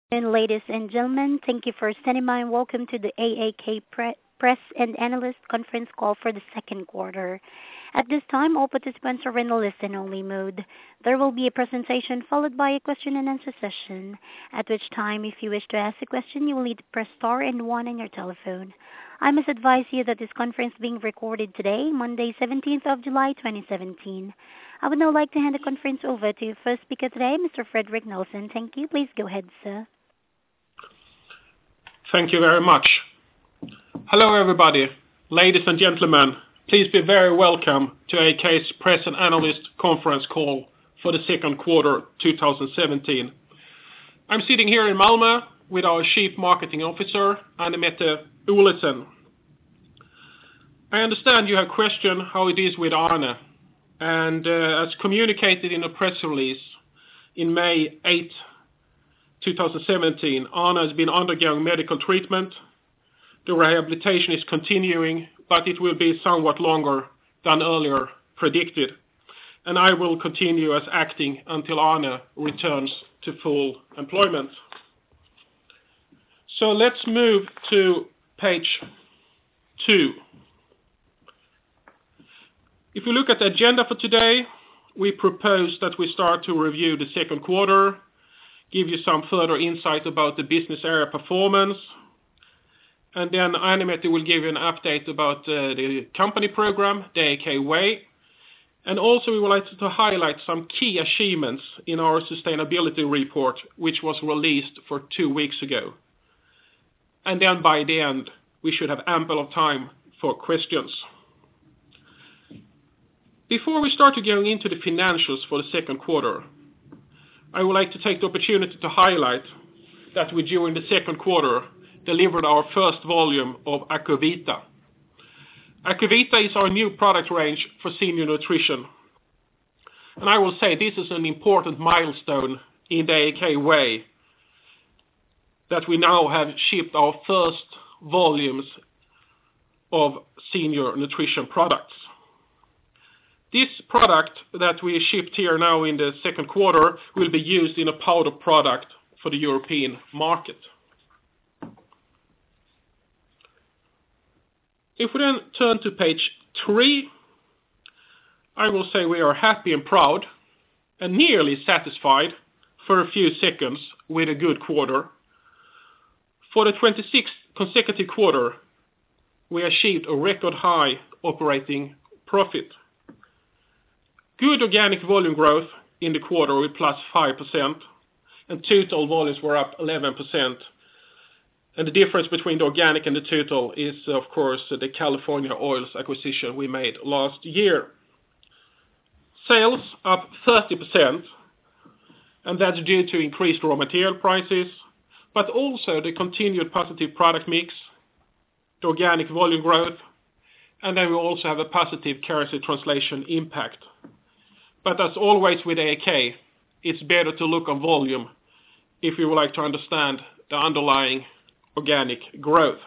And ladies and gentlemen, thank you for standing by and welcome to the Press and Analyst Conference Call for the second quarter. At this time, all participants are in a listen-only mode. There will be a presentation followed by a question-and-answer session, at which time, if you wish to ask a question, you will need to press star and 1 on your telephone. I must advise you that this conference is being recorded today, Monday, 17th of July, 2017. I would now like to hand the conference over to your first speaker today, Mr. Fredrik Nilsson. Thank you. Please go ahead, sir. Thank you very much. Hello everybody, ladies and gentlemen, please be very welcome to AAK's Press and Analyst Conference Call for the second quarter 2017. I'm sitting here in Malmö with our Chief Marketing Officer, Anne-Mette Olesen. I understand you have questioned how it is with Arne, and as communicated in a press release in May 8, 2017, Arne has been undergoing medical treatment. The rehabilitation is continuing, but it will be somewhat longer than earlier predicted. And I will continue as acting until Arne returns to full employment. So let's move to page 2. If we look at the agenda for today, we propose that we start to review the second quarter, give you some further insight about the business area performance, and then Anne-Mette will give you an update about the company program, the AAK Way, and also we would like to highlight some key achievements in our sustainability report, which was released for 2 weeks ago. And then by the end, we should have ample of time for questions. Before we start to go into the financials for the second quarter, I would like to take the opportunity to highlight that we, during the second quarter, delivered our first volume of Aquavita. Aquavita is our new product range for senior nutrition. And I will say this is an important milestone in the AAK Way, that we now have shipped our first volumes of senior nutrition products. This product that we shipped here now in the second quarter will be used in a powder product for the European market. If we then turn to page 3, I will say we are happy and proud and nearly satisfied for a few seconds with a good quarter. For the 26th consecutive quarter, we achieved a record high operating profit. Good organic volume growth in the quarter with plus 5%, and total volumes were up 11%. And the difference between the organic and the total is, of course, the California Oils acquisition we made last year. Sales up 30%, and that's due to increased raw material prices, but also the continued positive product mix, the organic volume growth, and then we also have a positive currency translation impact. But as always with AAK, it's better to look on volume if you would like to understand the underlying organic growth.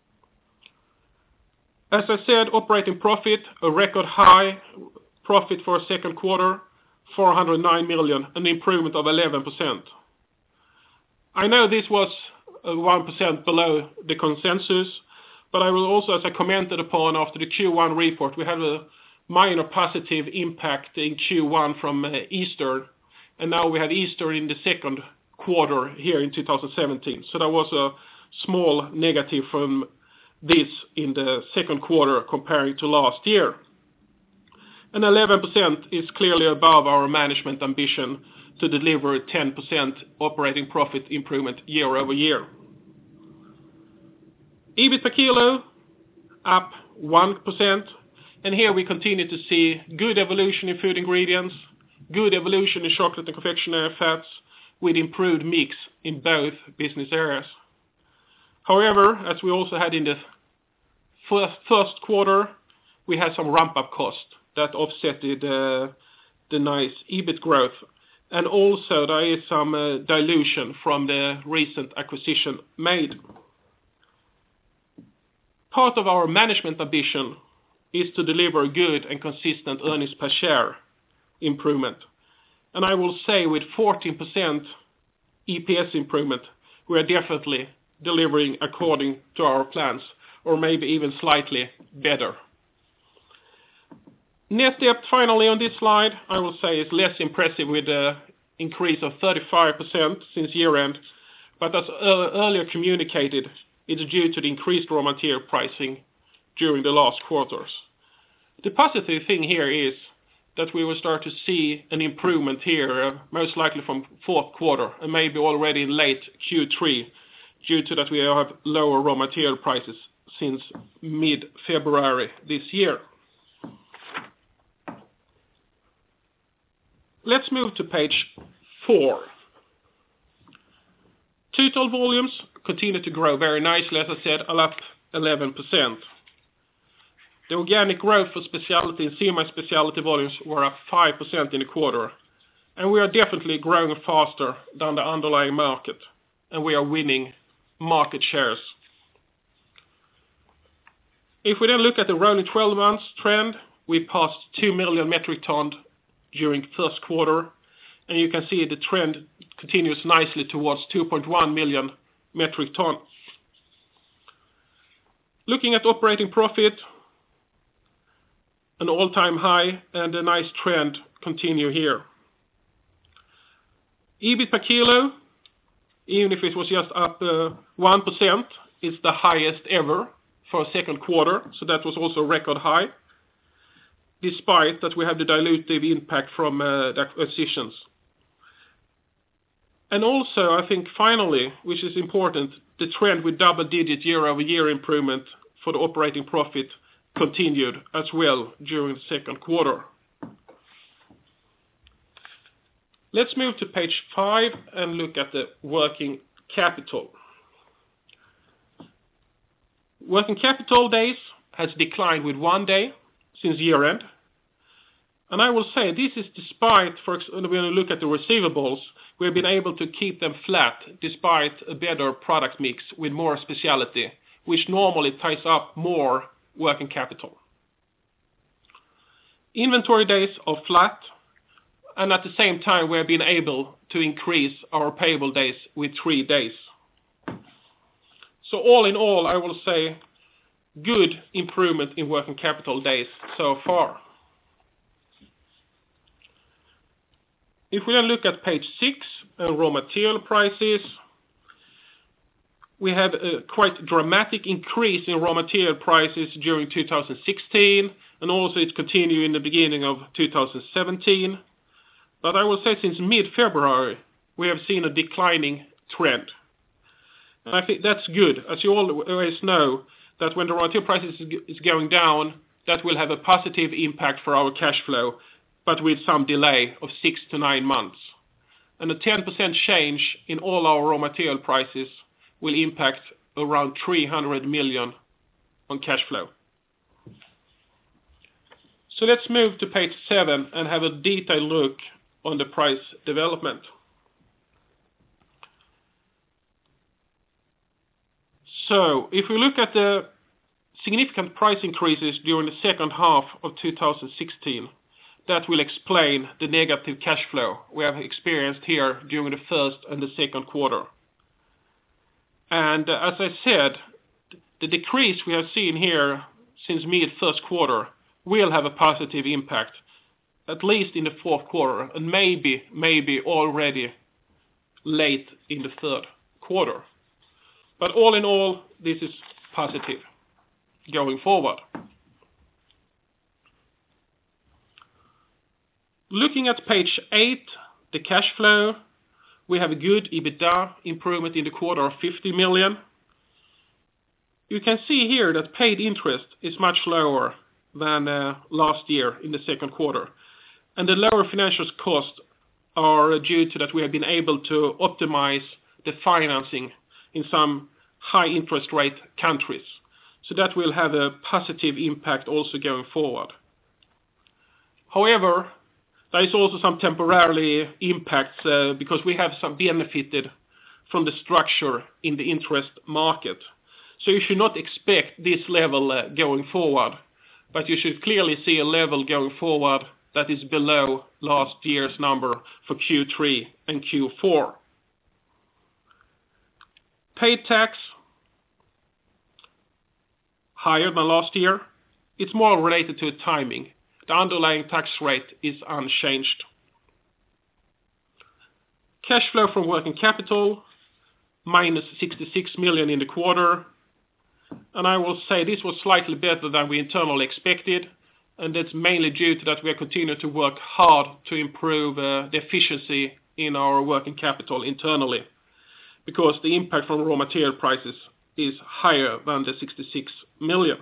As I said, operating profit, a record high profit for a second quarter, 409 million, an improvement of 11%. I know this was 1% below the consensus, but I will also, as I commented upon after the Q1 report, we had a minor positive impact in Q1 from Easter, and now we have Easter in the second quarter here in 2017. So there was a small negative from this in the second quarter comparing to last year. And 11% is clearly above our management ambition to deliver a 10% operating profit improvement year over year. EBIT per kilo up 1%. And here we continue to see good evolution in food ingredients, good evolution in chocolate and confectionery fats, with improved mix in both business areas. However, as we also had in the first quarter, we had some ramp-up cost that offset the nice EBIT growth. And also there is some dilution from the recent acquisition made. Part of our management ambition is to deliver good and consistent earnings per share improvement. And I will say with 14% EPS improvement, we are definitely delivering according to our plans, or maybe even slightly better. Net debt, finally, on this slide, I will say is less impressive with an increase of 35% since year-end, but as earlier communicated, it's due to the increased raw material pricing during the last quarters. The positive thing here is that we will start to see an improvement here, most likely from fourth quarter, and maybe already in late Q3, due to that we have lower raw material prices since mid-February this year. Let's move to page 4. Total volumes continue to grow very nicely, as I said, up 11%. The organic growth for specialty and semi-specialty volumes were up 5% in the quarter, and we are definitely growing faster than the underlying market, and we are winning market shares. If we then look at the rolling 12 months trend, we passed 2 million metric tons during first quarter, and you can see the trend continues nicely towards 2.1 million metric tons. Looking at operating profit, an all-time high and a nice trend continue here. EBIT per kilo, even if it was just up 1%, is the highest ever for a second quarter, so that was also a record high, despite that we have the dilutive impact from the acquisitions. And also, I think finally, which is important, the trend with double-digit year-over-year improvement for the operating profit continued as well during the second quarter. Let's move to page 5 and look at the working capital. Working capital days has declined with 1 day since year-end. And I will say this is despite, when we look at the receivables, we've been able to keep them flat despite a better product mix with more specialty, which normally ties up more working capital. Inventory days are flat, and at the same time we have been able to increase our payable days with 3 days. So all in all, I will say good improvement in working capital days so far. If we then look at page 6, raw material prices, we have a quite dramatic increase in raw material prices during 2016, and also it continued in the beginning of 2017. But I will say since mid-February, we have seen a declining trend. And I think that's good, as you always know, that when the raw material prices is going down, that will have a positive impact for our cash flow, but with some delay of 6 to 9 months. And a 10% change in all our raw material prices will impact around 300 million on cash flow. So let's move to page 7 and have a detailed look on the price development. So if we look at the significant price increases during the second half of 2016, that will explain the negative cash flow we have experienced here during the first and the second quarter. And as I said, the decrease we have seen here since mid-first quarter will have a positive impact, at least in the fourth quarter, and maybe already late in the third quarter. But all in all, this is positive going forward. Looking at page 8, the cash flow, we have a good EBITDA improvement in the quarter of 50 million. You can see here that paid interest is much lower than last year in the second quarter. And the lower financial costs are due to that we have been able to optimize the financing in some high interest rate countries. So that will have a positive impact also going forward. However, there is also some temporary impacts because we have some benefited from the structure in the interest market. So you should not expect this level going forward, but you should clearly see a level going forward that is below last year's number for Q3 and Q4. paid tax, higher than last year. It's more related to timing. The underlying tax rate is unchanged. Cash flow from working capital, minus 66 million in the quarter. And I will say this was slightly better than we internally expected. And that's mainly due to that we are continuing to work hard to improve the efficiency in our working capital internally, because the impact from raw material prices is higher than the 66 million.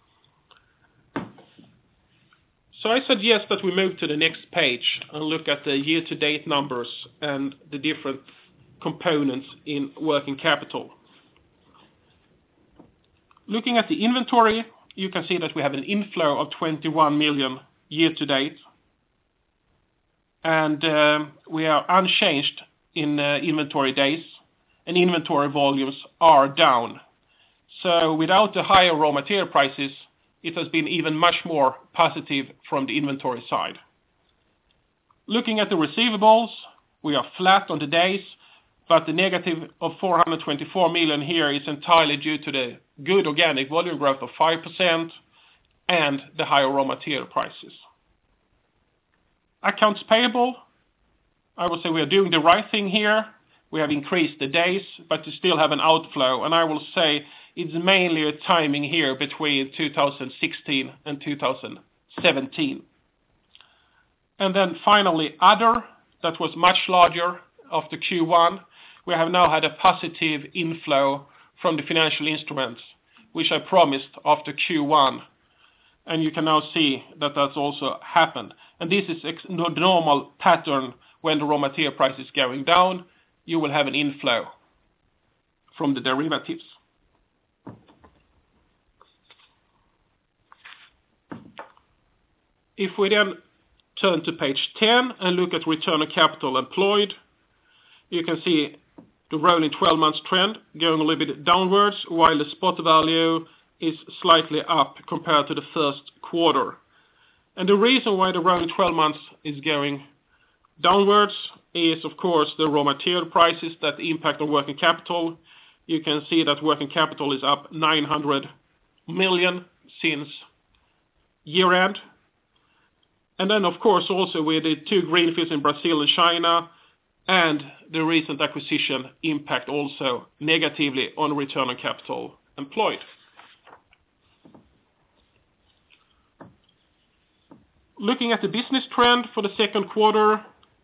So I suggest that we move to the next page and look at the year-to-date numbers and the different components in working capital. Looking at the inventory, you can see that we have an inflow of 21 million year-to-date. And we are unchanged in inventory days, and inventory volumes are down. So without the higher raw material prices, it has been even much more positive from the inventory side. Looking at the receivables, we are flat on the days, but the negative of 424 million here is entirely due to the good organic volume growth of 5% and the higher raw material prices. Accounts payable, I will say we are doing the right thing here. We have increased the days, but you still have an outflow, and I will say it's mainly a timing here between 2016 and 2017. And then finally, other, that was much larger after Q1. We have now had a positive inflow from the financial instruments, which I promised after Q1. And you can now see that that's also happened. And this is the normal pattern when the raw material price is going down. You will have an inflow from the derivatives. If we then turn to page 10 and look at return on capital employed, you can see the rolling 12 months trend going a little bit downwards, while the spot value is slightly up compared to the first quarter. And the reason why the rolling 12 months is going downwards is, of course, the raw material prices that impact on working capital. You can see that working capital is up 900 million since year end. And then, of course, also with the two greenfields in Brazil and China, and the recent acquisition impact also negatively on return on capital employed. Looking at the business trend for the second quarter,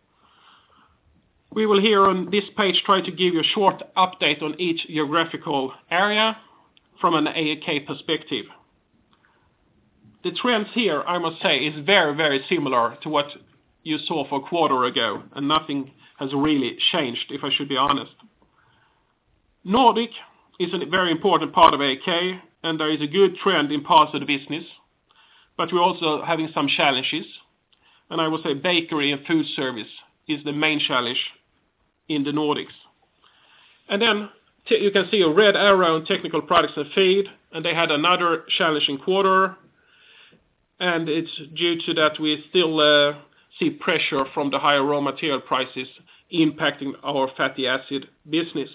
we will here on this page try to give you a short update on each geographical area from an AAK perspective. The trends here, I must say, is very, very similar to what you saw for a quarter ago, and nothing has really changed, if I should be honest. Nordic is a very important part of AAK, and there is a good trend in parts of the business, but we're also having some challenges, and I would say bakery and food service is the main challenge in the Nordics. And then you can see a red arrow on technical products and feed, and they had another challenging quarter, and it's due to that we still see pressure from the higher raw material prices impacting our fatty acid business.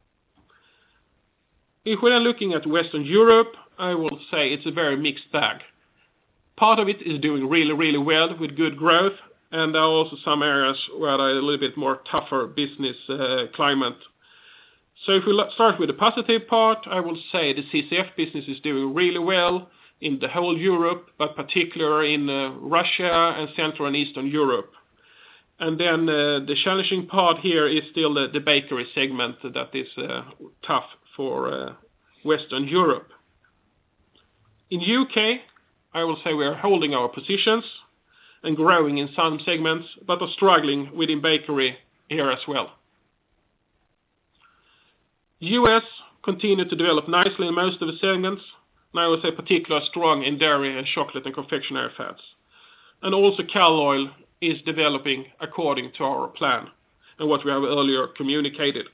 If we're looking at Western Europe, I will say it's a very mixed bag. Part of it is doing really, really well with good growth, and there are also some areas where there are a little bit more tougher business climate. So if we start with the positive part, I will say the CCF business is doing really well in the whole Europe, but particularly in Russia and Central and Eastern Europe. And then the challenging part here is still the bakery segment that is tough for Western Europe. In UK, I will say we are holding our positions and growing in some segments, but are struggling within bakery here as well. US continue to develop nicely in most of the segments, and I would say particularly strong in dairy and chocolate and confectionery fats. And also Cal Oil is developing according to our plan and what we have earlier communicated.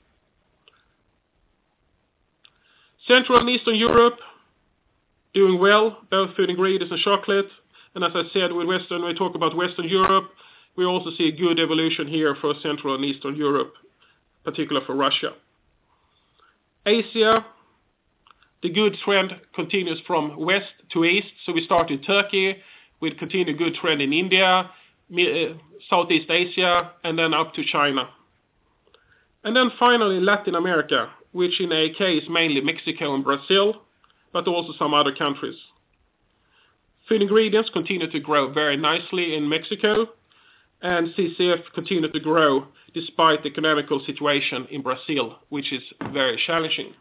Central and Eastern Europe, doing well, both food ingredients and chocolate. And as I said, with Western, we talk about Western Europe, we also see a good evolution here for Central and Eastern Europe, particularly for Russia. Asia, the good trend continues from west to east. So we start in Turkey, with continued good trend in India, Southeast Asia, and then up to China. And then finally Latin America, which in AAK is mainly Mexico and Brazil, but also some other countries. Food ingredients continue to grow very nicely in Mexico, and CCF continue to grow despite the economical situation in Brazil, which is very challenging.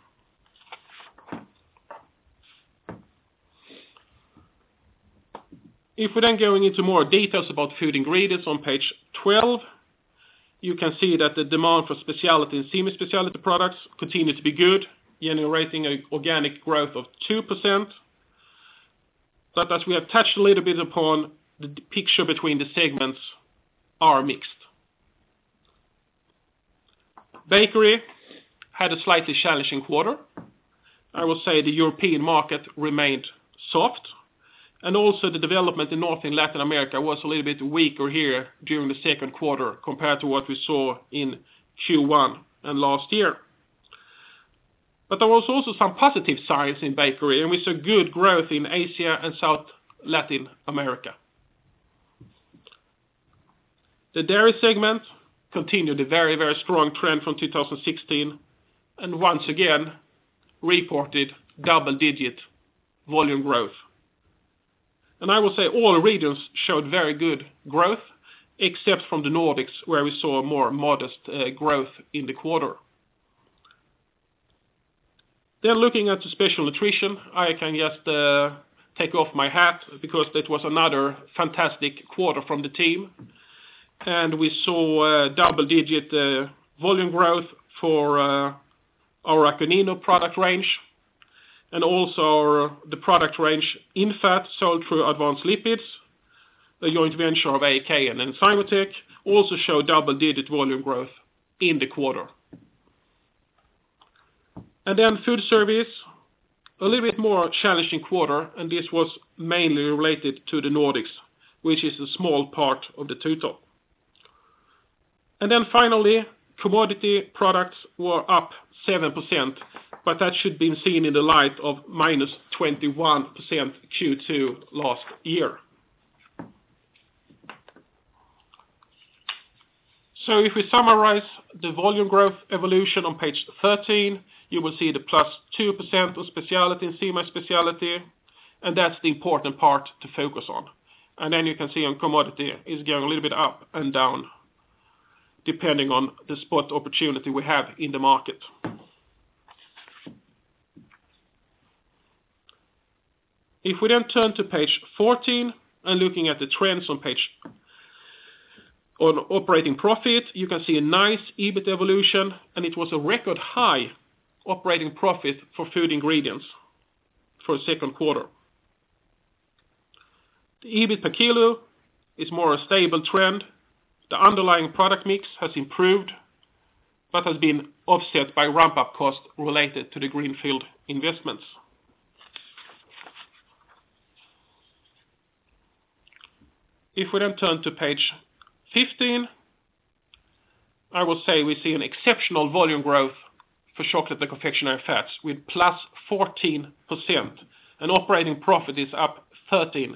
If we're then going into more details about food ingredients on page 12, you can see that the demand for specialty and semi-specialty products continue to be good, generating an organic growth of 2%. But as we have touched a little bit upon, the picture between the segments are mixed. Bakery had a slightly challenging quarter. I will say the European market remained soft, and also the development in North and Latin America was a little bit weaker here during the second quarter compared to what we saw in Q1 and last year. But there was also some positive signs in bakery, and we saw good growth in Asia and South Latin America. The dairy segment continued a very, very strong trend from 2016, and once again reported double-digit volume growth. And I will say all regions showed very good growth, except from the Nordics, where we saw more modest growth in the quarter. Then looking at the special nutrition, I can just take off my hat because it was another fantastic quarter from the team. And we saw double-digit volume growth for our Akonino product range, and also the product range InFat sold through Advanced Lipids, a joint venture of AAK and Enzymotec, also showed double-digit volume growth in the quarter. And then food service, a little bit more challenging quarter, and this was mainly related to the Nordics, which is a small part of the total. And then finally, commodity products were up 7%, but that should be seen in the light of minus 21% Q2 last year. So if we summarize the volume growth evolution on page 13, you will see the plus 2% of specialty and semi-specialty, and that's the important part to focus on. And then you can see on commodity is going a little bit up and down, depending on the spot opportunity we have in the market. If we then turn to page 14 and looking at the trends on operating profit, you can see a nice EBIT evolution, and it was a record high operating profit for food ingredients for the second quarter. The EBIT per kilo is more a stable trend. The underlying product mix has improved, but has been offset by ramp-up costs related to the greenfield investments. If we then turn to page 15, I will say we see an exceptional volume growth for chocolate and confectionery fats with plus 14%, and operating profit is up 13%.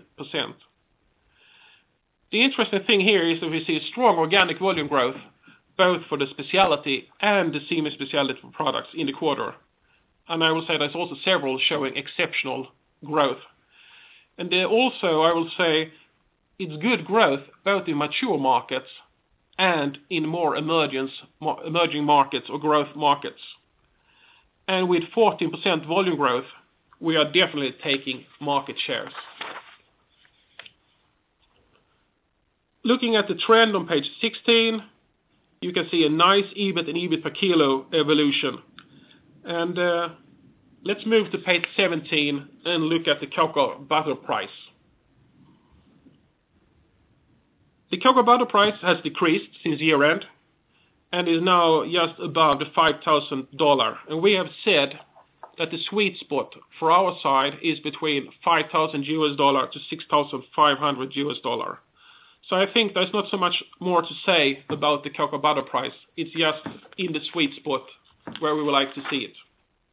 The interesting thing here is that we see strong organic volume growth, both for the specialty and the semi-specialty products in the quarter. And I will say there's also several showing exceptional growth. And also, I will say, it's good growth both in mature markets and in more emerging markets or growth markets. And with 14% volume growth, we are definitely taking market shares. Looking at the trend on page 16, you can see a nice EBIT and EBIT per kilo evolution. And let's move to page 17 and look at the cocoa butter price. The cocoa butter price has decreased since year end and is now just above the $5,000. And we have said that the sweet spot for our side is between $5,000 to $6,500. So I think there's not so much more to say about the cocoa butter price. It's just in the sweet spot where we would like to see it.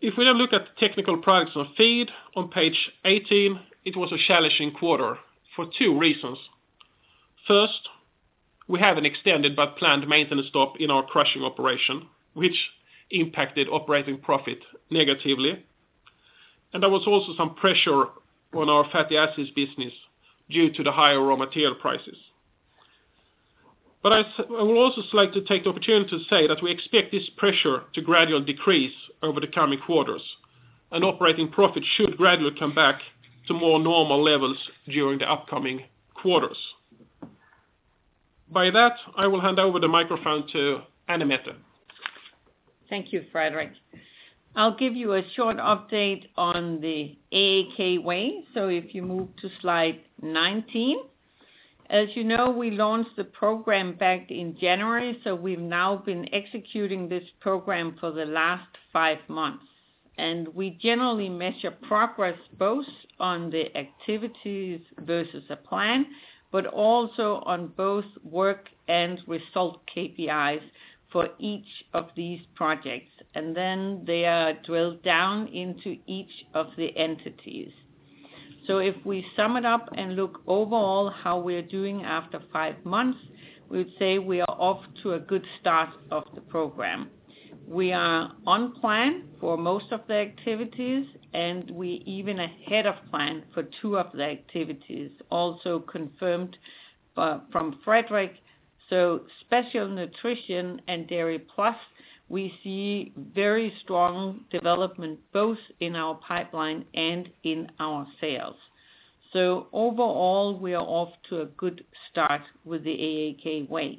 If we then look at technical products and feed on page 18, it was a challenging quarter for two reasons. First, we have an extended but planned maintenance stop in our crushing operation, which impacted operating profit negatively. And there was also some pressure on our fatty acids business due to the higher raw material prices. But I would also like to take the opportunity to say that we expect this pressure to gradually decrease over the coming quarters, and operating profit should gradually come back to more normal levels during the upcoming quarters. By that, I will hand over the microphone to Anne Mette. Thank you, Fredrik. I'll give you a short update on the AAK Way. So if you move to slide 19. As you know, we launched the program back in January, so we've now been executing this program for the last 5 months. And we generally measure progress both on the activities versus a plan, but also on both work and result KPIs for each of these projects. And then they are drilled down into each of the entities. So if we sum it up and look overall how we're doing after 5 months, we would say we are off to a good start of the program. We are on plan for most of the activities, and we even ahead of plan for 2 of the activities, also confirmed from Fredrik. So Special Nutrition and Dairy Plus, we see very strong development both in our pipeline and in our sales. So overall, we are off to a good start with the AAK Way.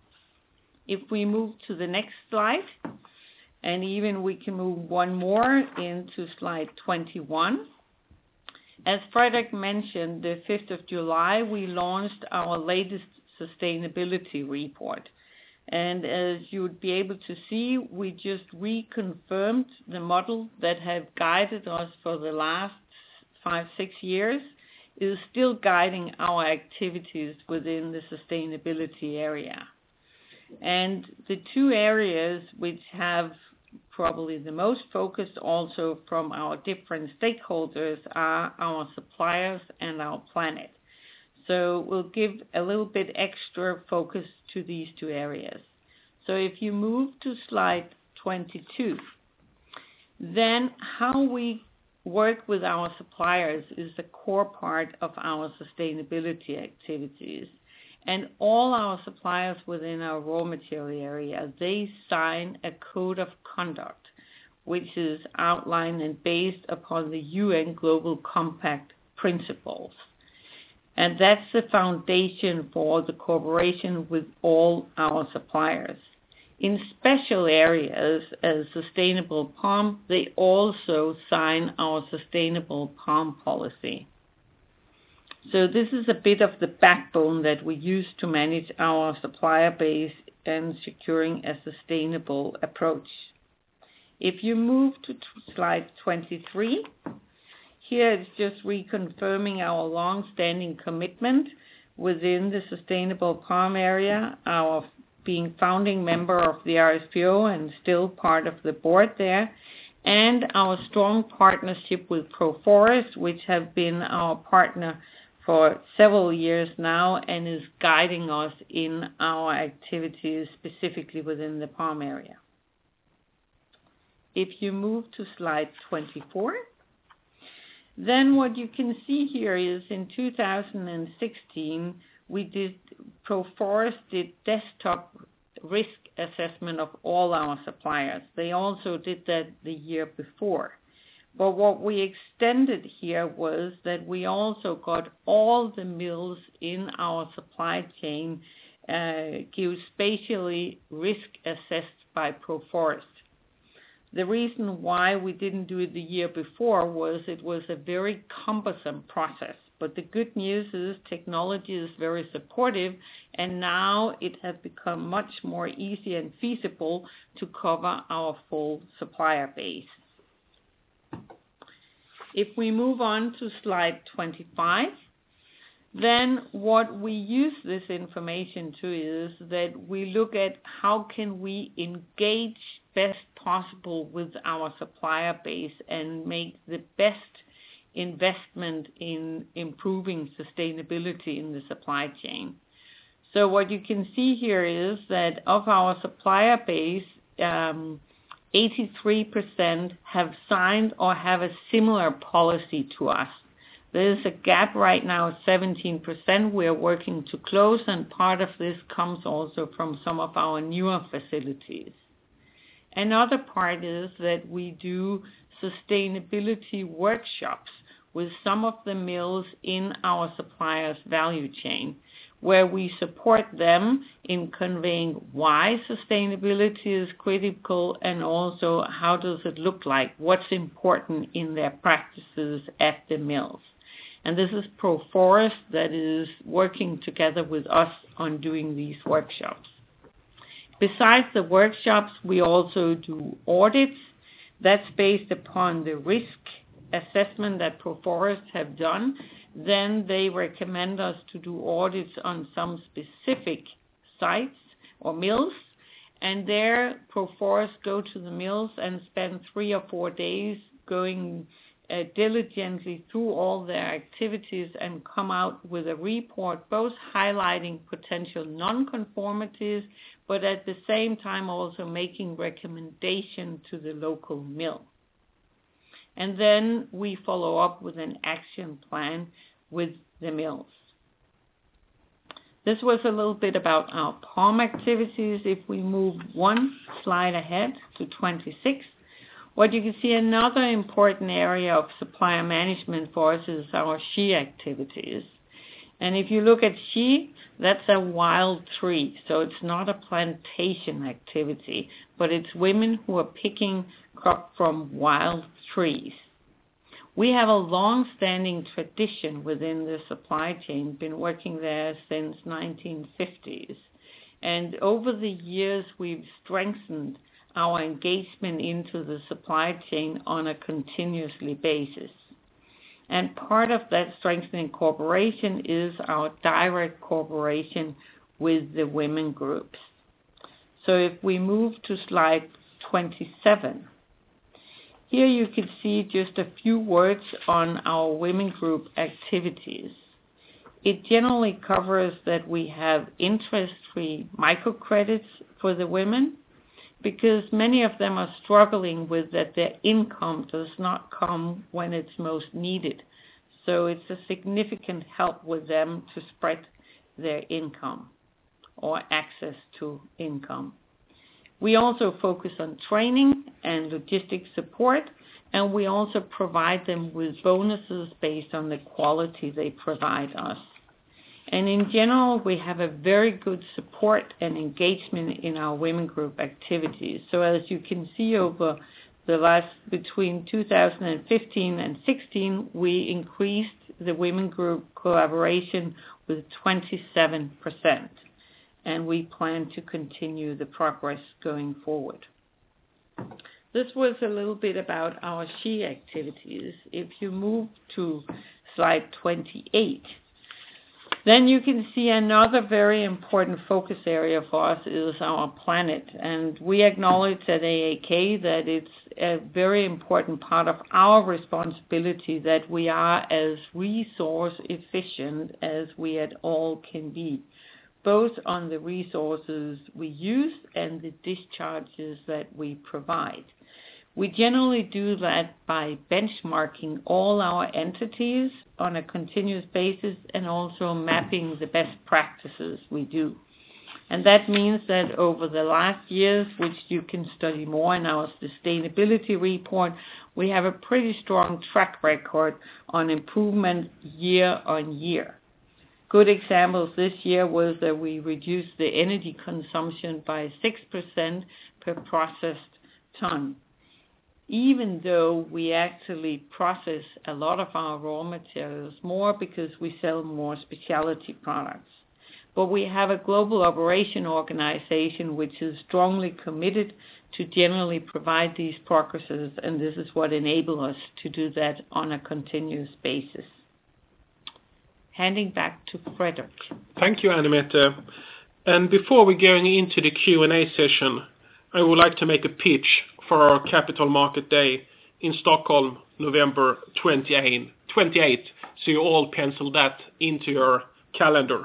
If we move to the next slide, and even we can move one more into slide 21. As Fredrik mentioned, the 5th of July, we launched our latest sustainability report. And as you would be able to see, we just reconfirmed the model that have guided us for the last 5-6 years is still guiding our activities within the sustainability area. And the 2 areas which have probably the most focus also from our different stakeholders are our suppliers and our planet. So we'll give a little bit extra focus to these 2 areas. So if you move to slide 22, then how we work with our suppliers is the core part of our sustainability activities. And all our suppliers within our raw material area, they sign a code of conduct, which is outlined and based upon the UN Global Compact principles. And that's the foundation for the cooperation with all our suppliers. In special areas as sustainable palm, they also sign our sustainable palm policy. So this is a bit of the backbone that we use to manage our supplier base and securing a sustainable approach. If you move to slide 23, here it's just reconfirming our long-standing commitment within the sustainable palm area, our being founding member of the RSPO and still part of the board there, and our strong partnership with Proforest, which have been our partner for several years now and is guiding us in our activities specifically within the palm area. If you move to slide 24, then what you can see here is in 2016, Proforest did desktop risk assessment of all our suppliers. They also did that the year before. But what we extended here was that we also got all the mills in our supply chain geospatially risk assessed by Proforest. The reason why we didn't do it the year before was it was a very cumbersome process. But the good news is technology is very supportive, and now it has become much more easy and feasible to cover our full supplier base. If we move on to slide 25, Then what we use this information to is that we look at how can we engage best possible with our supplier base and make the best investment in improving sustainability in the supply chain. So what you can see here is that of our supplier base, 83% have signed or have a similar policy to us. There's a gap right now of 17% we're working to close, and part of this comes also from some of our newer facilities. Another part is that we do sustainability workshops with some of the mills in our suppliers' value chain, where we support them in conveying why sustainability is critical and also how does it look like, what's important in their practices at the mills. And this is Proforest that is working together with us on doing these workshops. Besides the workshops, we also do audits. That's based upon the risk assessment that Proforest have done. Then they recommend us to do audits on some specific sites or mills. And there, Proforest go to the mills and spend 3 or 4 days going diligently through all their activities and come out with a report, both highlighting potential non-conformities, but at the same time also making recommendation to the local mill. And then we follow up with an action plan with the mills. This was a little bit about our POM activities. If we move one slide ahead to 26, what you can see, another important area of supplier management for us is our SHE activities. And if you look at SHE, that's a wild tree, so it's not a plantation activity, but it's women who are picking crop from wild trees. We have a long-standing tradition within the supply chain, been working there since 1950s. And over the years, we've strengthened our engagement into the supply chain on a continuously basis. And part of that strengthening cooperation is our direct cooperation with the women groups. So if we move to slide 27, here you can see just a few words on our women group activities. It generally covers that we have interest-free microcredits for the women, because many of them are struggling with that their income does not come when it's most needed. So it's a significant help with them to spread their income or access to income. We also focus on training and logistics support, and we also provide them with bonuses based on the quality they provide us. And in general, we have a very good support and engagement in our women group activities. So as you can see over the last, between 2015 and 16, we increased the women group collaboration with 27%. And we plan to continue the progress going forward. This was a little bit about our SHE activities. If you move to slide 28, then you can see another very important focus area for us is our planet. And we acknowledge at AAK that it's a very important part of our responsibility that we are as resource efficient as we at all can be, both on the resources we use and the discharges that we provide. We generally do that by benchmarking all our entities on a continuous basis and also mapping the best practices we do. And that means that over the last years, which you can study more in our sustainability report, we have a pretty strong track record on improvement year on year. Good examples this year was that we reduced the energy consumption by 6% per processed ton, even though we actually process a lot of our raw materials more because we sell more specialty products. But we have a global operation organization which is strongly committed to generally provide these progresses, and this is what enables us to do that on a continuous basis. handing back to Fredrik. Thank you, Annemette. And before we go into the Q&A session, I would like to make a pitch for our Capital Market Day in Stockholm, November 28, so you all pencil that into your calendar.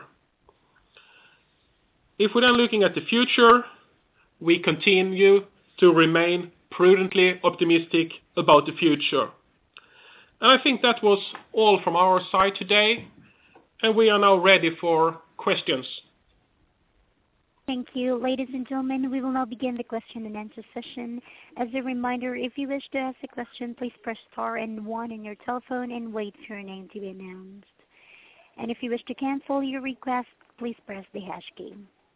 If we're then looking at the future, we continue to remain prudently optimistic about the future. And I think that was all from our side today, and we are now ready for questions. Thank you. Ladies and gentlemen, we will now begin the question and answer session. As a reminder, if you wish to ask a question, please press star and 1 on your telephone and wait for your name to be announced. And if you wish to cancel your request, please press the hash key.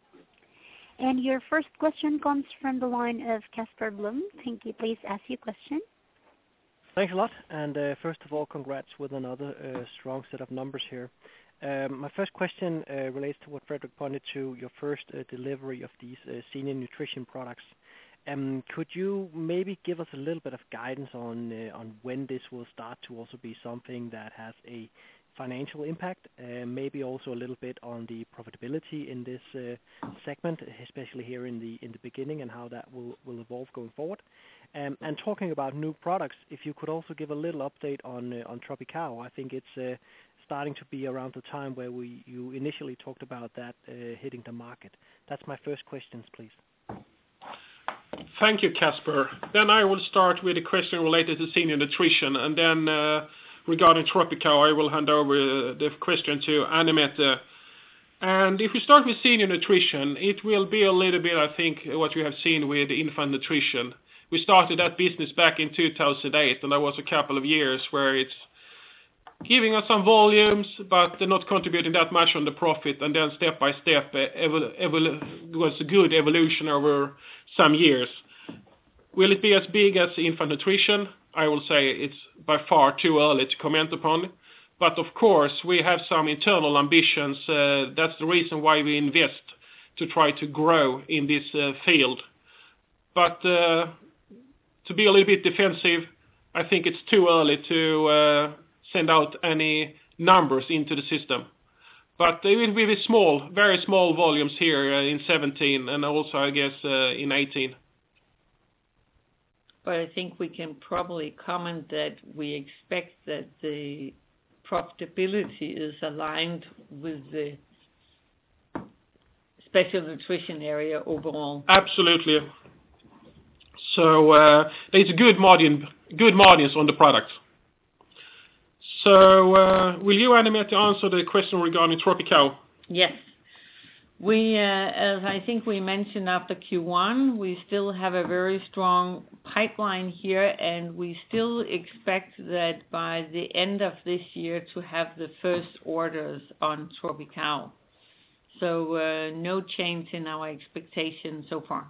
And your first question comes from the line of Casper Blom. Thank you. Please ask your question. Thanks a lot. And first of all, congrats with another strong set of numbers here. My first question relates to what Fredrik pointed to, your first delivery of these senior nutrition products. Could you maybe give us a little bit of guidance on when this will start to also be something that has a financial impact, maybe also a little bit on the profitability in this segment, especially here in the beginning, and how that will evolve going forward? And talking about new products, if you could also give a little update on Tropical. I think it's starting to be around the time where you initially talked about that hitting the market. That's my first questions, please. Thank you, Casper. Then I will start with a question related to senior nutrition, and then regarding Tropical, I will hand over the question to Annemette. And if we start with senior nutrition, it will be a little bit, I think, what we have seen with infant nutrition. We started that business back in 2008, and there was a couple of years where it's giving us some volumes, but they're not contributing that much on the profit, and then step by step, was a good evolution over some years. Will it be as big as infant nutrition? I will say it's by far too early to comment upon. But of course, we have some internal ambitions. That's the reason why we invest, to try to grow in this field. But to be a little bit defensive, I think it's too early to send out any numbers into the system. But it will be small, very small volumes here in 17, and also, I guess, in 18. But I think we can probably comment that we expect that the profitability is aligned with the special nutrition area overall. Absolutely. So there's good margins on the product. So will you, Annemette, answer the question regarding Tropical? Yes. We, as I think we mentioned after Q1, we still have a very strong pipeline here, and we still expect that by the end of this year to have the first orders on Tropical. So no change in our expectations so far.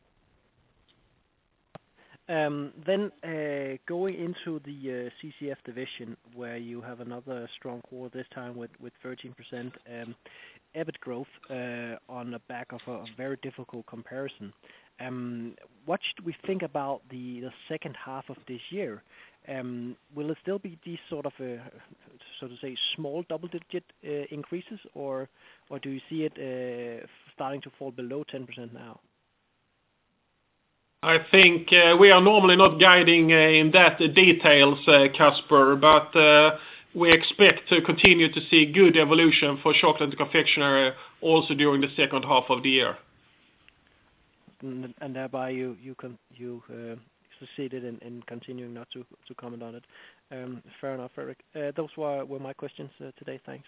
Then going into the CCF division, where you have another strong quarter this time with 13% EBIT growth on the back of a very difficult comparison. What should we think about the second half of this year? Will it still be these sort of, so to say, small double-digit increases, or do you see it starting to fall below 10% now? I think we are normally not guiding in that details, Casper, but we expect to continue to see good evolution for chocolate and confectionery also during the second half of the year. And thereby you succeeded in continuing not to comment on it. Fair enough, Fredrik. Those were my questions today. Thanks.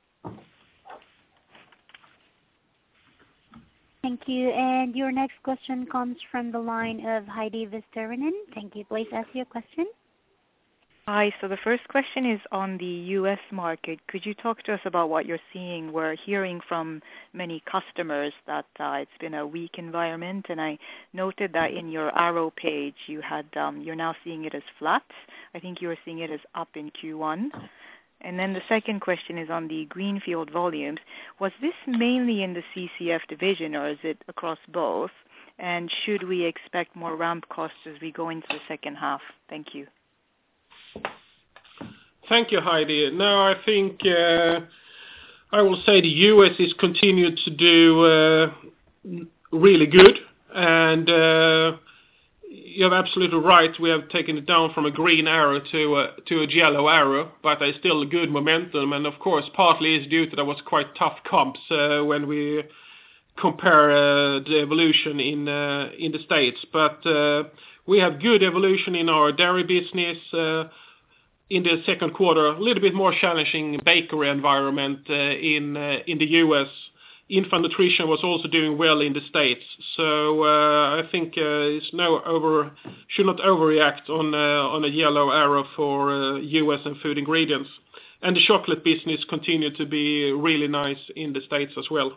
Thank you. And your next question comes from the line of Heidi Vesterinen. Thank you. Please ask your question. Hi. So the first question is on the U.S. market. Could you talk to us about what you're seeing? We're hearing from many customers that it's been a weak environment, and I noted that in your arrow page you had you're now seeing it as flat. I think you were seeing it as up in Q1. And then the second question is on the greenfield volumes. Was this mainly in the CCF division, or is it across both? And should we expect more ramp costs as we go into the second half? Thank you. Thank you, Heidi. No, I think I will say the U.S. is continued to do really good, and you're absolutely right. We have taken it down from a green arrow to a yellow arrow, but there's still a good momentum, and of course, partly is due to there was quite tough comps when we compare the evolution in the States. But we have good evolution in our dairy business in the second quarter. A little bit more challenging bakery environment in the U.S. Infant nutrition was also doing well in the States. So I think should not overreact on a yellow arrow for U.S. and food ingredients. And the chocolate business continued to be really nice in the States as well.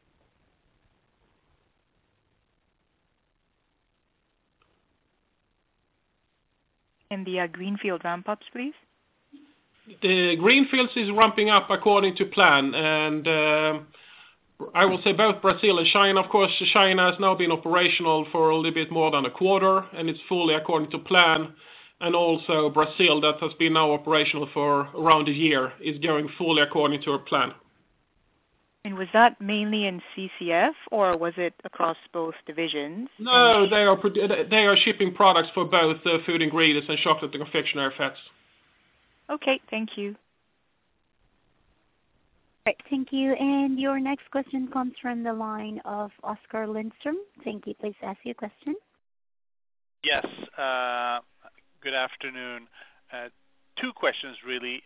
And the greenfield ramp-ups, please? The greenfields is ramping up according to plan, and I will say both Brazil and China. Of course, China has now been operational for a little bit more than a quarter, and it's fully according to plan. And also Brazil, that has been now operational for around a year, is going fully according to our plan. And was that mainly in CCF, or was it across both divisions? No, they are shipping products for both food ingredients and chocolate and confectionery fats. Okay, thank you. Right, thank you. And your next question comes from the line of Oskar Lindström. Thank you. Please ask your question. Yes, good afternoon. Two questions, really.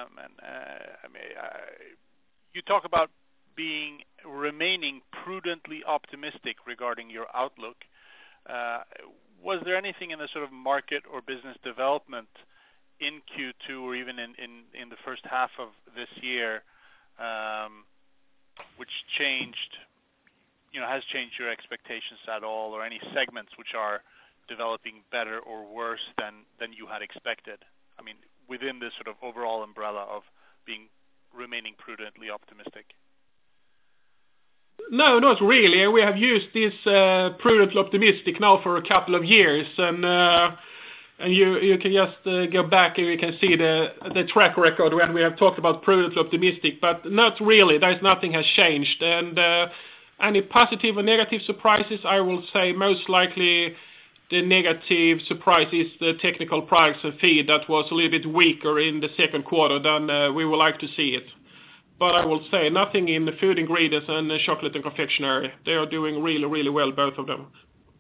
You talk about remaining prudently optimistic regarding your outlook. Was there anything in the sort of market or business development in Q2 or even in the first half of this year which has changed your expectations at all, or any segments which are developing better or worse than you had expected? I mean, within this sort of overall umbrella of remaining prudently optimistic. No, not really. We have used this prudently optimistic now for a couple of years, and you can just go back and you can see the track record when we have talked about prudently optimistic, but not really. Nothing has changed. And any positive or negative surprises, I will say most likely the negative surprise is the technical products and feed that was a little bit weaker in the second quarter than we would like to see it. But I will say nothing in the food ingredients and the chocolate and confectionery. They are doing really, really well, both of them.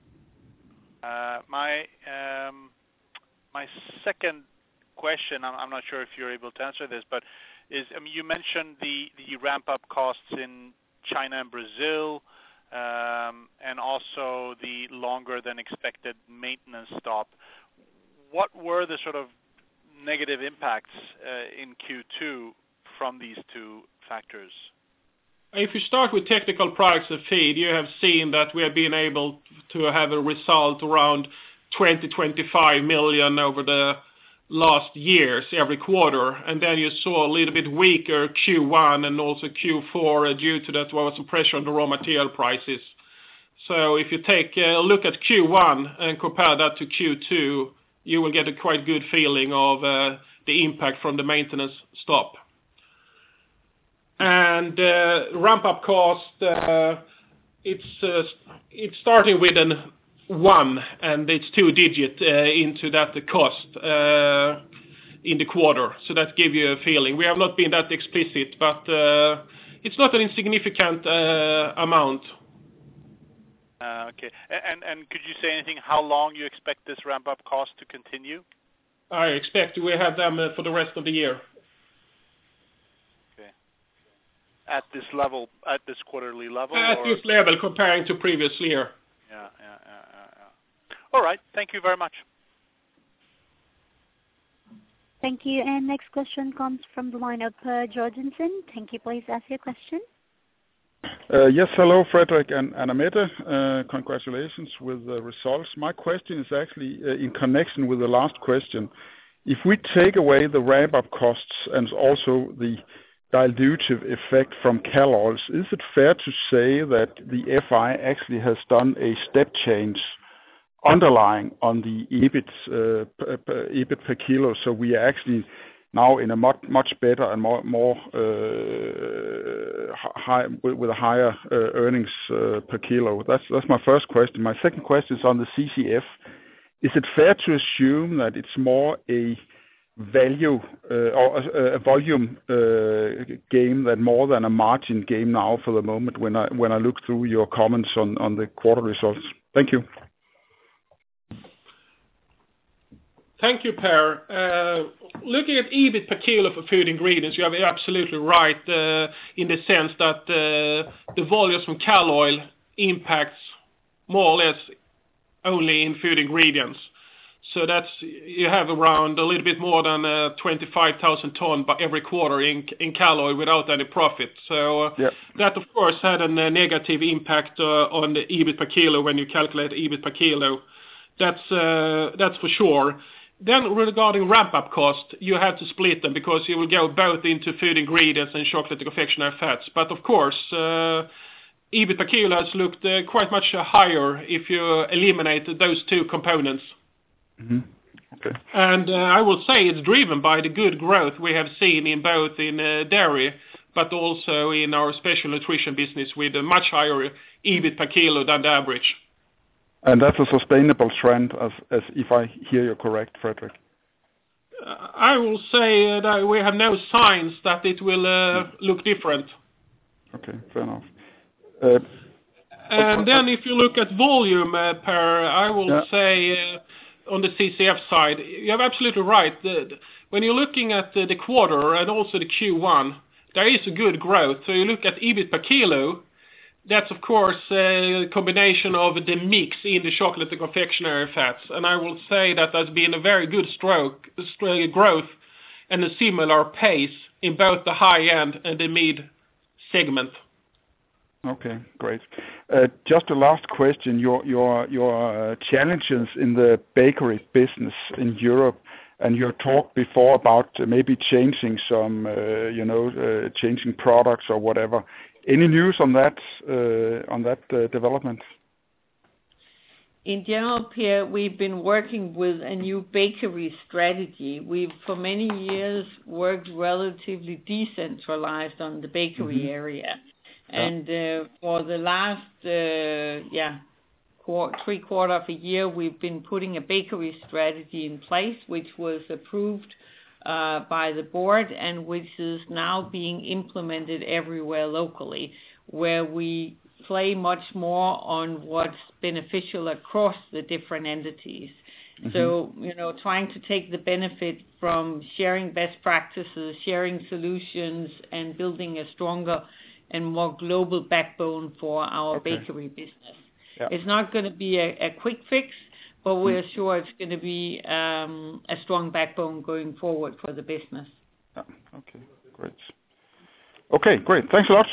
My second question, I'm not sure if you're able to answer this, but you mentioned the ramp-up costs in China and Brazil, and also the longer than expected maintenance stop. What were the sort of negative impacts in Q2 from these two factors? If you start with technical products and feed, you have seen that we have been able to have a result around 20-25 million over the last years every quarter, and then you saw a little bit weaker Q1 and also Q4 due to that there was some pressure on the raw material prices. So if you take a look at Q1 and compare that to Q2, you will get a quite good feeling of the impact from the maintenance stop. And ramp-up cost, it's starting with an 1, and it's 2-digit into that cost in the quarter. So that gives you a feeling. We have not been that explicit, but it's not an insignificant amount. Okay. And could you say anything how long you expect this ramp-up cost to continue? I expect we have them for the rest of the year. Okay. At this level, at this quarterly level? At this level comparing to previous year. Yeah. All right. Thank you very much. Thank you. And next question comes from the line of Per Jorgensen. Thank you. Please ask your question. Yes, hello, Fredrik and Anna-Mette. Congratulations with the results. My question is actually in connection with the last question. If we take away the ramp-up costs and also the dilutive effect from Caloils, is it fair to say that the FI actually has done a step change underlying on the EBIT per kilo, so we are actually now in a much better and more high with a higher earnings per kilo? That's my first question. My second question is on the CCF. Is it fair to assume that it's more a value or a volume game than more than a margin game now for the moment when I look through your comments on the quarter results? Thank you. Thank you, Per. Looking at EBIT per kilo for Food Ingredients, you are absolutely right in the sense that the volumes from Cal Oil impacts more or less only in Food Ingredients. So that's, you have around a little bit more than 25,000 ton every quarter in Cal Oil without any profit. So that of course had a negative impact on the EBIT per kilo when you calculate EBIT per kilo. That's for sure. Then regarding ramp-up cost, you have to split them because you will go both into Food Ingredients and chocolate and confectionery fats. But of course, EBIT per kilo has looked quite much higher if you eliminate those two components. Mm-hmm. Okay. And I will say it's driven by the good growth we have seen in both in dairy, but also in our special nutrition business with a much higher EBIT per kilo than the average. And that's a sustainable trend, as if I hear you correct, Fredrik. I will say that we have no signs that it will look different. Okay, fair enough. And then if you look at volume, Per, I will say on the CCF side, you have absolutely right. When you're looking at the quarter and also the Q1, there is a good growth. So you look at EBIT per kilo, that's of course a combination of the mix in the chocolate and confectionery fats. And I will say that there's been a very good growth and a similar pace in both the high end and the mid segment. Okay, great. Just a last question. Your challenges in the bakery business in Europe, and your talk before about maybe changing some, changing products or whatever. Any news on that development? In general, Per, we've been working with a new bakery strategy. We've, for many years, worked relatively decentralized on the bakery area. And for the last, 3/4 of a year, we've been putting a bakery strategy in place, which was approved by the board and which is now being implemented everywhere locally, where we play much more on what's beneficial across the different entities. So, trying to take the benefit from sharing best practices, sharing solutions, and building a stronger and more global backbone for our bakery business. It's not going to be a quick fix, but we're sure it's going to be a strong backbone going forward for the business. Yeah. Okay, great. Okay, great. Thanks a lot.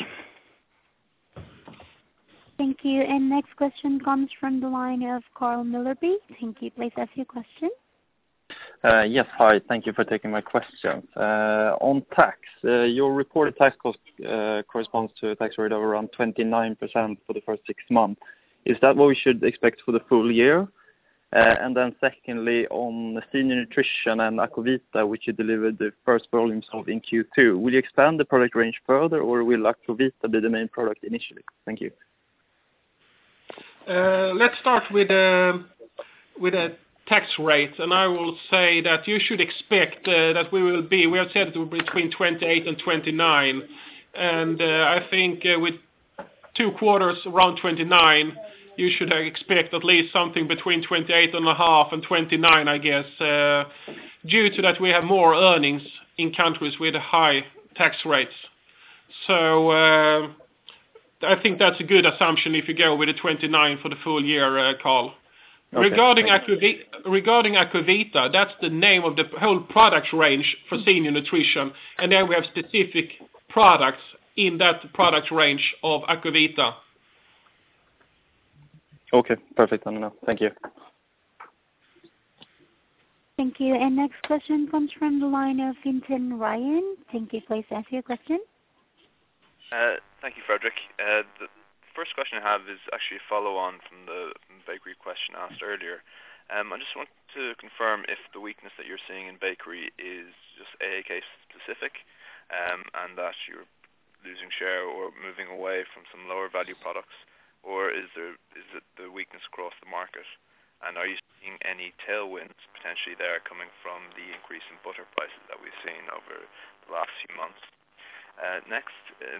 Thank you. And next question comes from the line of Carl Millerby. Thank you. Please ask your question. Yes, hi. Thank you for taking my question. On tax, your reported tax cost corresponds to a tax rate of around 29% for the first 6 months. Is that what we should expect for the full year? And then secondly, on senior nutrition and Aquavita, which you delivered the first volumes of in Q2, will you expand the product range further, or will Aquavita be the main product initially? Thank you. Let's start with a tax rate, and I will say that you should expect that we have said it will be between 28 and 29, and I think with 2 quarters around 29, you should expect at least something between 28.5 and 29, I guess, due to that we have more earnings in countries with high tax rates. So I think that's a good assumption if you go with a 29 for the full year, Carl. Okay. Regarding Aquavita, that's the name of the whole product range for senior nutrition, and then we have specific products in that product range of Aquavita. Okay, perfect. I don't know. Thank you. Thank you. And next question comes from the line of Fintan Ryan. Thank you. Please ask your question. Thank you, Fredrik. The first question I have is actually a follow-on from the bakery question asked earlier. I just want to confirm if the weakness that you're seeing in bakery is just AAK specific, and that you're losing share or moving away from some lower value products, or is it the weakness across the market? And are you seeing any tailwinds potentially there coming from the increase in butter prices that we've seen over the last few months? Next,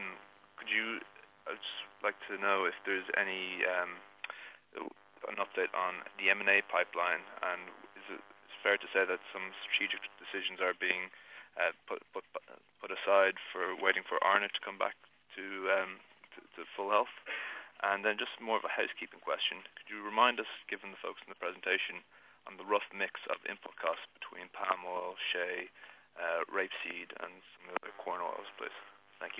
I'd just like to know if there's any an update on the M&A pipeline, and is it fair to say that some strategic decisions are being put aside for waiting for Arne to come back to full health? And then just more of a housekeeping question. Could you remind us, given the folks in the presentation, on the rough mix of input costs between palm oil, shea, rapeseed, and some other corn oils, please? Thank you.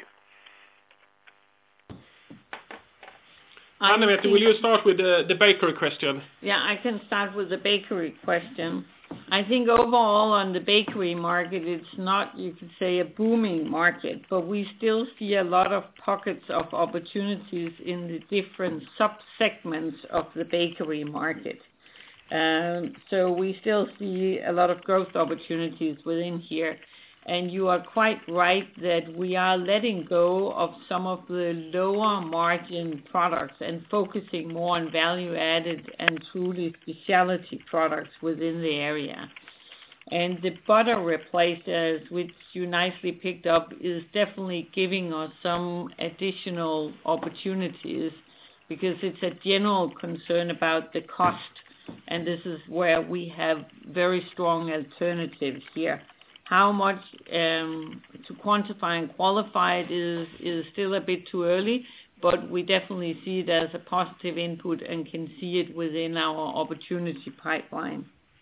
Anna-Mette, will you start with the bakery question? Yeah, I can start with the bakery question. I think overall on the bakery market, it's not, you could say, a booming market, but we still see a lot of pockets of opportunities in the different sub-segments of the bakery market. So we still see a lot of growth opportunities within here. And you are quite right that we are letting go of some of the lower margin products and focusing more on value added and truly specialty products within the area. And the butter replacers, which you nicely picked up, is definitely giving us some additional opportunities because it's a general concern about the cost. And this is where we have very strong alternatives here. How much to quantify and qualify it is still a bit too early, but we definitely see it as a positive input and can see it within our opportunity pipeline.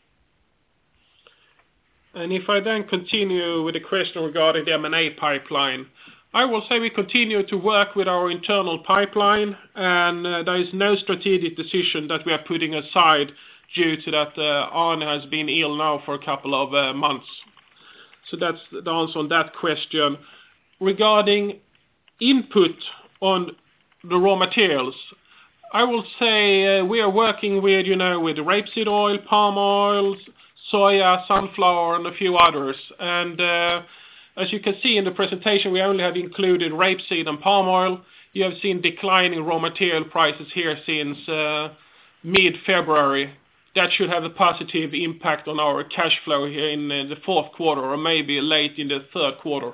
And if I then continue with the question regarding the M&A pipeline, I will say we continue to work with our internal pipeline, and there is no strategic decision that we are putting aside due to that Arne has been ill now for a couple of months. So that's the answer on that question. Regarding input on the raw materials, I will say we are working with rapeseed oil, palm oil, soya, sunflower, and a few others. And as you can see in the presentation, we only have included rapeseed and palm oil. You have seen declining raw material prices here since mid-February. That should have a positive impact on our cash flow here in the fourth quarter or maybe late in the third quarter.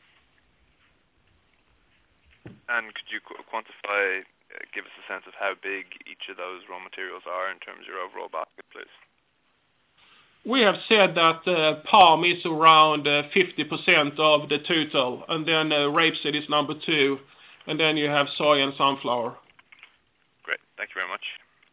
And could you quantify, give us a sense of how big each of those raw materials are in terms of your overall basket, please? We have said that palm is around 50% of the total, and then rapeseed is number 2, and then you have soy and sunflower. Great, thank you very much.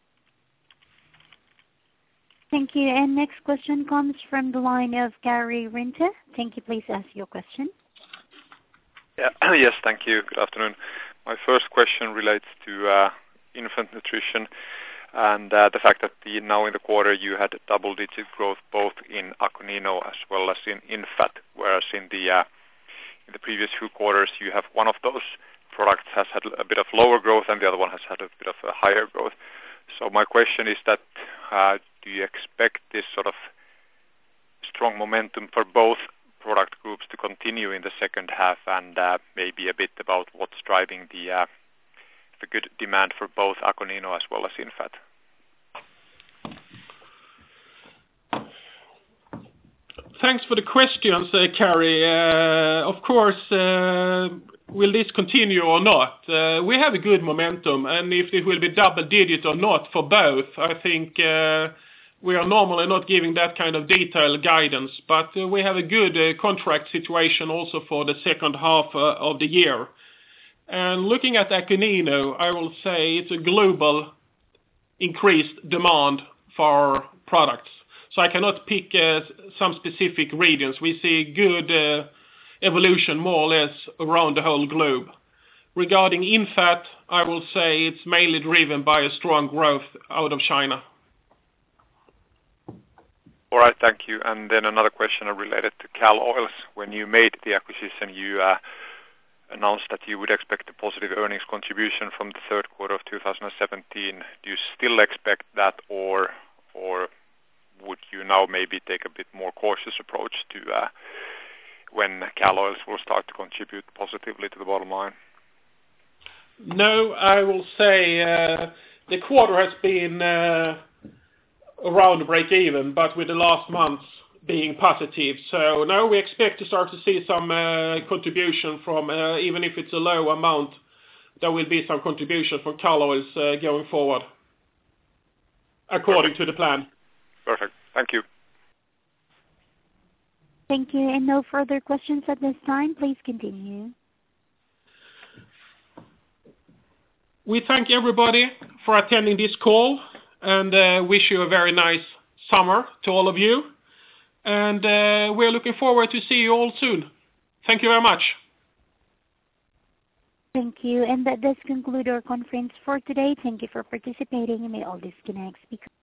Thank you. And next question comes from the line of Gary Rinte. Thank you. Please ask your question. Yeah. Yes, thank you. Good afternoon. My first question relates to infant nutrition and the fact that now in the quarter you had double-digit growth both in Akonino as well as in INFAT, whereas in the previous few quarters you have one of those products has had a bit of lower growth and the other one has had a bit of a higher growth. So my question is that do you expect this sort of strong momentum for both product groups to continue in the second half, and maybe a bit about what's driving the good demand for both Akonino as well as INFAT? Thanks for the questions, Carrie. Of course, will this continue or not? We have a good momentum, and if it will be double-digit or not for both, I think we are normally not giving that kind of detailed guidance, but we have a good contract situation also for the second half of the year. And looking at Akonino, I will say it's a global increased demand for our products. So I cannot pick some specific regions. We see good evolution more or less around the whole globe. Regarding INFAT, I will say it's mainly driven by a strong growth out of China. All right, thank you. And then another question related to Cal Oils. When you made the acquisition, you announced that you would expect a positive earnings contribution from the third quarter of 2017. Do you still expect that, or would you now maybe take a bit more cautious approach to when Cal Oils will start to contribute positively to the bottom line? No, I will say the quarter has been around break even, but with the last months being positive. So now we expect to start to see some contribution from, even if it's a low amount, there will be some contribution from Cal Oils going forward, according to the plan. Perfect. Thank you. Thank you. And no further questions at this time. Please continue. We thank everybody for attending this call and wish you a very nice summer to all of you. And we're looking forward to see you all soon. Thank you very much. Thank you. And that does conclude our conference for today. Thank you for participating. You may all disconnect. Speak